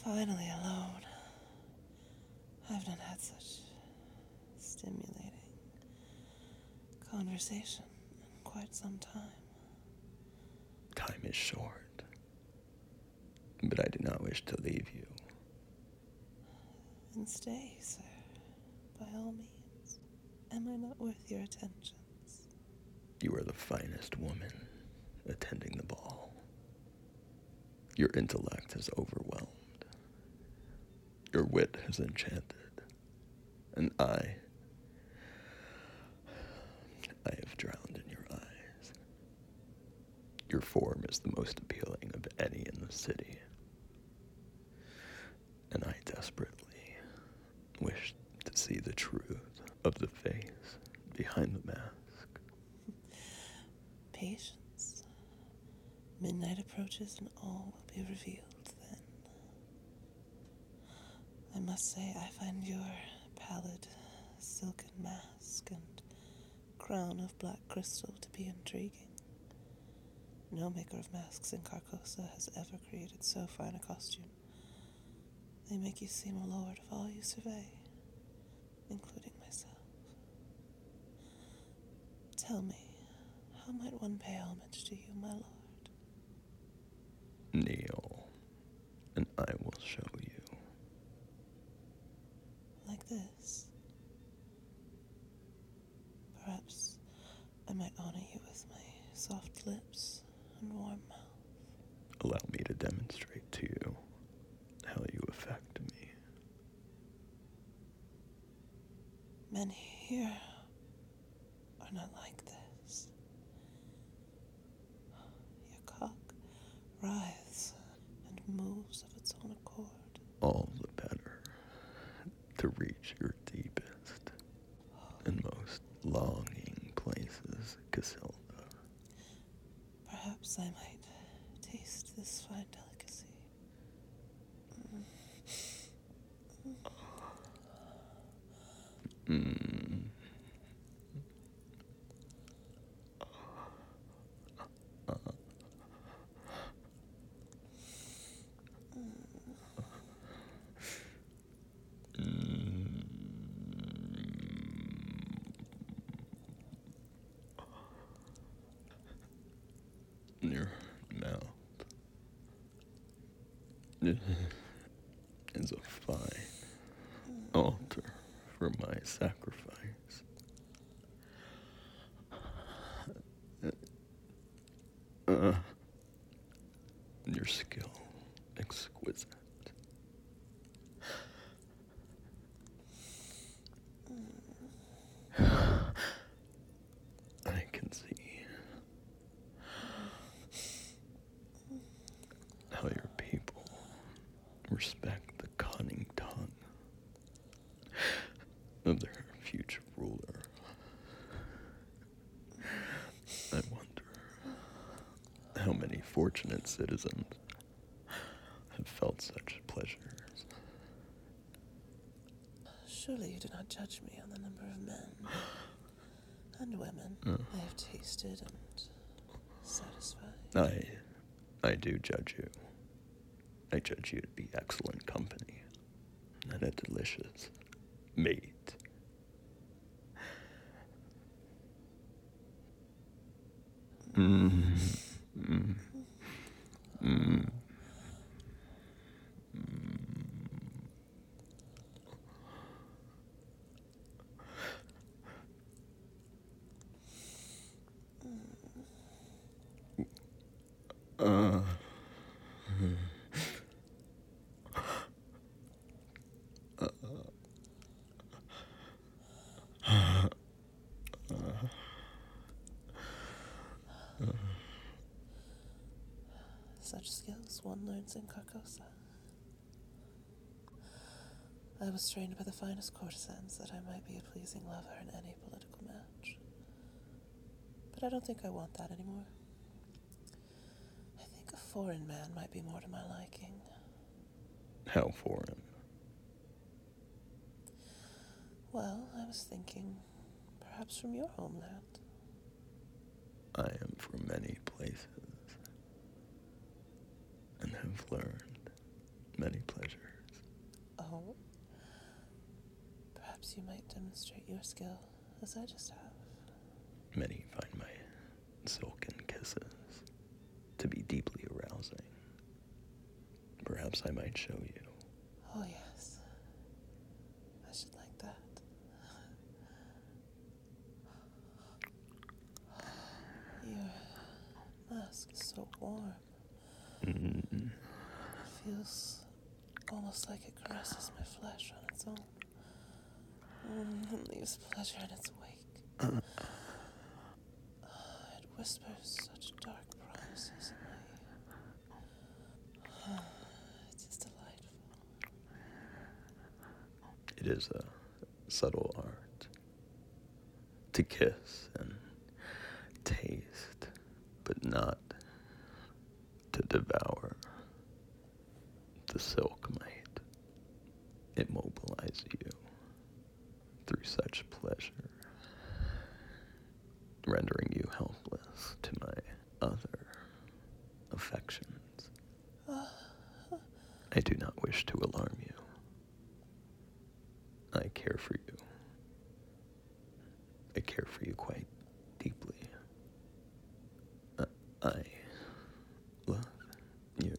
Finally alone. I've not had such stimulating conversation in quite some time. Time is short, but I do not wish to leave you. And stay, sir, by all means. Am I not worth your attentions? You are the finest woman attending the ball. Your intellect has overwhelmed. Your wit has enchanted. And I have drowned in your eyes. Your form is the most appealing of any in the city. And I desperately wish to see the truth of the face behind the mask. Patience. Midnight approaches and all will be revealed then. I must say I find your pallid silken mask and crown of black crystal to be intriguing. No maker of masks in Carcosa has ever created so fine a costume. They make you seem a lord of all you survey, including myself. Tell me, how might one pay homage to you, my lord? Kneel, and I will show you. Like this? Perhaps I might honor you with my soft lips and warm mouth. Allow me to demonstrate to you how you affect me. Men here are not like this. Your cock writhes and moves of its own accord. All the better to reach your deepest and most longing places, Casilda. Perhaps I might taste this fine delicacy. Your mouth is a fine altar for my sacrifice. Your skill exquisite. I can see how your people respect the cunning tongue of their future ruler. I wonder how many fortunate citizens have felt such pleasures. Surely you do not judge me on the number of men and women I have tasted and satisfied. I do judge you. I judge you to be excellent company and a delicious mate. Such skills one learns in Carcosa. I was trained by the finest courtesans that I might be a pleasing lover in any political match. But I don't think I want that anymore. I think a foreign man might be more to my liking. How foreign? Well, I was thinking, perhaps from your homeland. I am from many places and have learned many pleasures. demonstrate your skill, as I just have. Many find my silken kisses to be deeply arousing. Perhaps I might show you. Oh, yes. I should like that. Your mask is so warm. It feels almost like it caresses my flesh on its own. And leaves pleasure in its wake. It whispers such dark promises in my ear. It is delightful. It is a subtle art to kiss and taste, but not to devour. The silk might immobilize you through such pleasure, rendering you helpless to my other affections. I do not wish to alarm you. I care for you. I care for you quite deeply. I love you.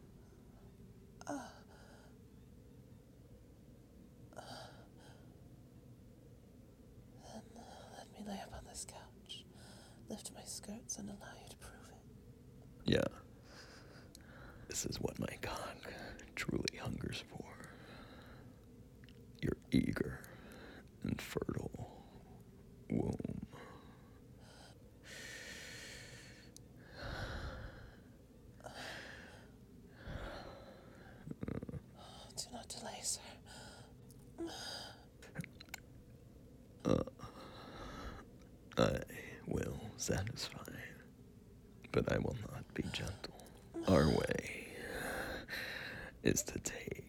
Then let me lay upon this couch, lift my skirts, and allow you to prove it. Yeah. This is what my cock truly hungers for. Your eager and fertile womb. Do not delay, sir. I will satisfy, but I will not be gentle. Our way is to take.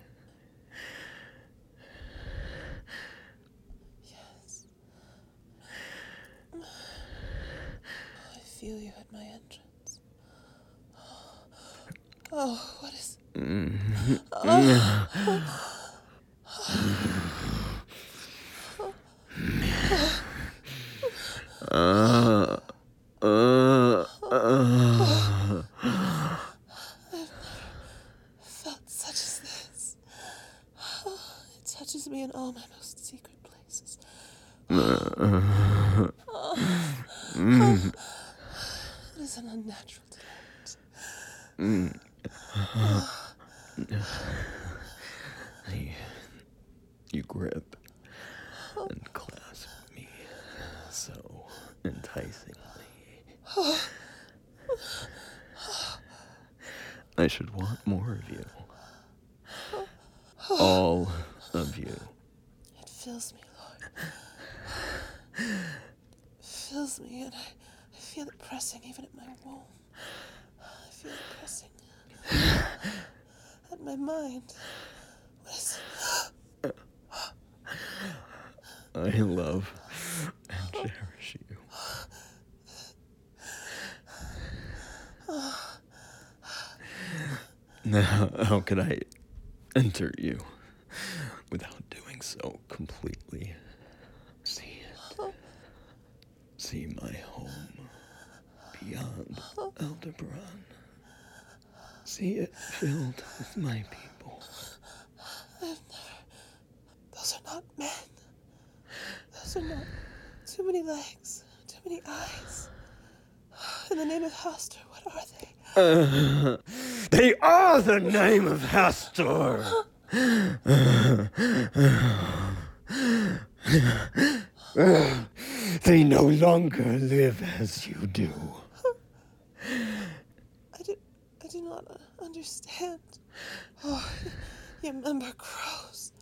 Yes. I feel you at my entrance. Oh, what is... felt such as this. It touches me in all my most secret places. It is an unnatural delight. You grip and clasp me so enticingly. I should want more of you. All of you. It fills me, Lord. It fills me, and I feel it pressing even at my womb. I feel it pressing at my mind. What is it? I love and cherish you. Now, how could I enter you without doing so completely? See it. See my home beyond Aldebaran. See it filled with my people. Those are not men. Those are not too many legs, too many eyes. In the name of Hastur, what are they? They are the name of Hastur. They no longer live as you do. I do not understand. Oh, your member grows.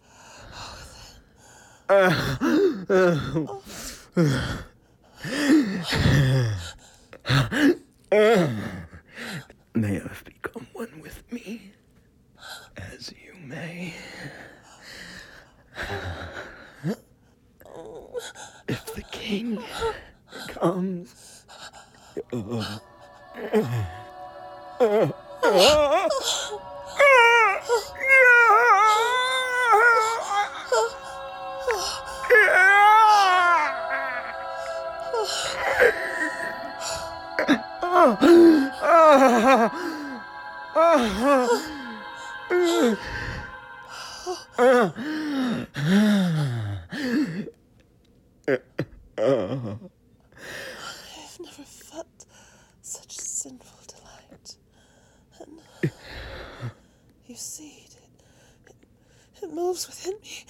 May have become one with me, as you may. If the king comes. I've never felt such sinful delight. And you see, it moves within me.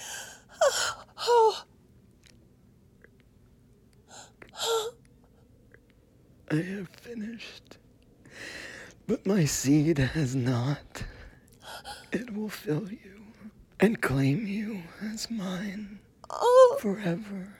I have finished, but my seed has not. It will fill you and claim you as mine forever.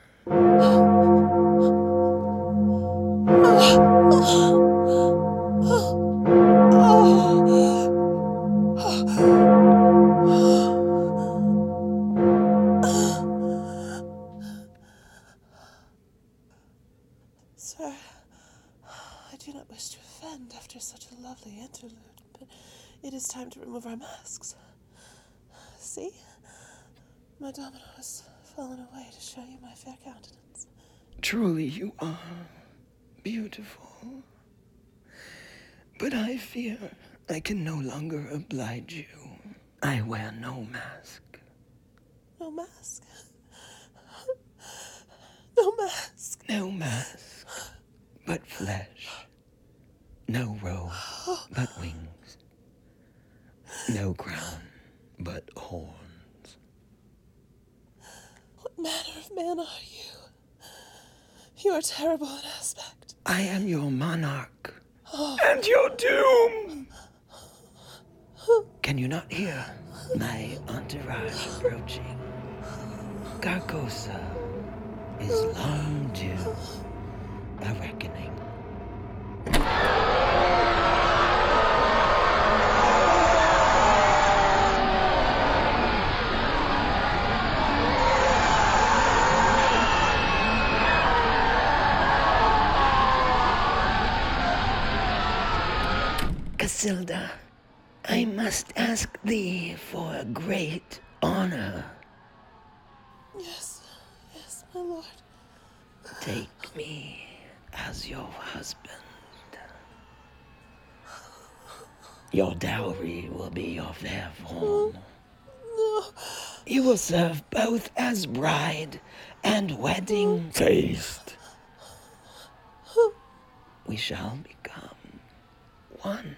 Sir, I do not wish to offend after such a lovely interlude, but it is time to remove our masks. See? My domino has fallen away to show you my fair countenance. Truly you are beautiful. But I fear I can no longer oblige you. I wear no mask. No mask? No mask. No mask, but flesh. No robe, but wings. No crown, but horns. What manner of man are you? You are terrible in aspect. I am your monarch. And your doom! Can you not hear my entourage approaching? Carcosa is long due a reckoning. Casilda, I must ask thee for a great honor. Yes, my lord. Take me as your husband. Your dowry will be your fair form. No. You will serve both as bride and wedding feast. We shall become one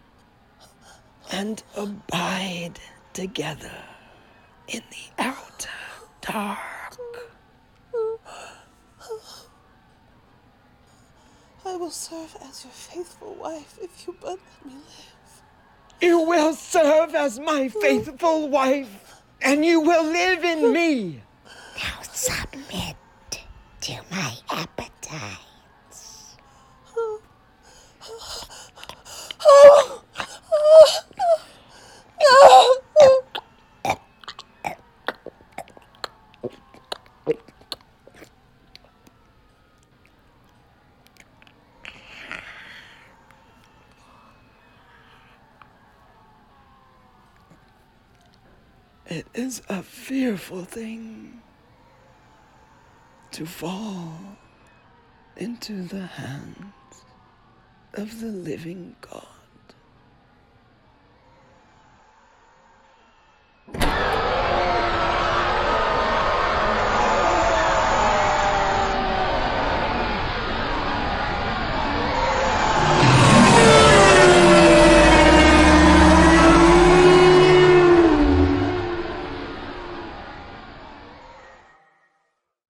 and abide together in the outer dark. I will serve as your faithful wife if you but let me live. You will serve as my faithful wife, and you will live in me. Now submit to my appetites. It is a fearful thing to fall into the hands of the living God.